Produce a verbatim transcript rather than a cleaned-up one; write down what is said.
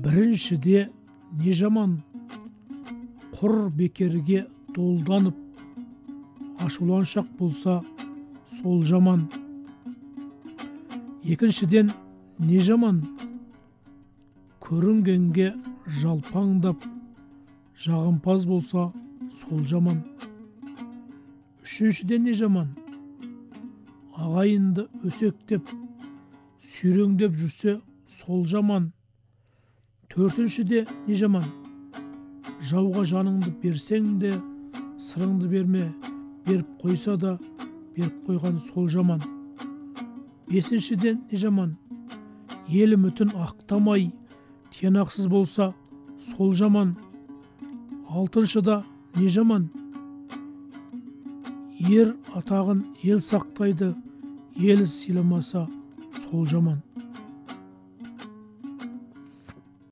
Біріншіде не жаман, құр бекерге долданып, ашуланшақ болса, сол жаман. Екіншіден не жаман, көрінгенге жалпаңдап, жағымпаз болса, сол жаман. Үшіншіден не жаман, ағайынды өсектеп, сүйреңдеп жүрсе, сол жаман. Төртіншіде не жаман, жауға жаныңды берсең де, сырыңды берме, беріп қойса да, беріп қойған сол жаман. Бесіншіден не жаман, ел үмітін ақтамай, тиянақсыз болса, сол жаман. Алтыншыда не жаман, ер атағын ел сақтайды, ел сыйламаса, сол жаман.